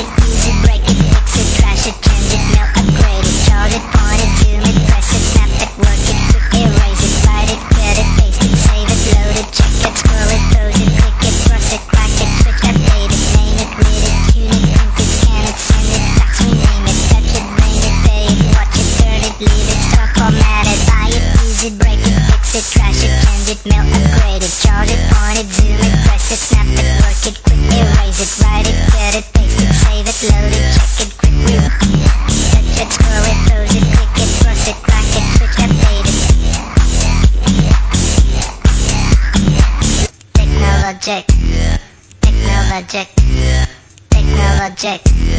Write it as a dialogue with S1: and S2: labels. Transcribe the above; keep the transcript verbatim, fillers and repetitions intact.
S1: it, use it, break it, fix it, trash it, change it, melt, upgrade it, charge it, point it, zoom it, press it, snap it, work it, quick erase it, write it, cut it, paste it, save it, load it, check it, scroll it, close it, click it, cross it, crack it, switch, update it, name it, read it, tune it, print it, scan it, send it, fax, rename it, touch it, bring it, pay it, watch it, turn it, leave it, stock, format it, buy it, use it, break it, fix it, trash it, change it, melt, upgrade it, charge it, point it, zoom it, press it, snap it, work it, quick erase it, write it, cut it, paste it, save it, load it, check it, quick read touch it, scroll it, close it, click it, cross it, crack it, switch, update it. Technologic, technologic, technologic.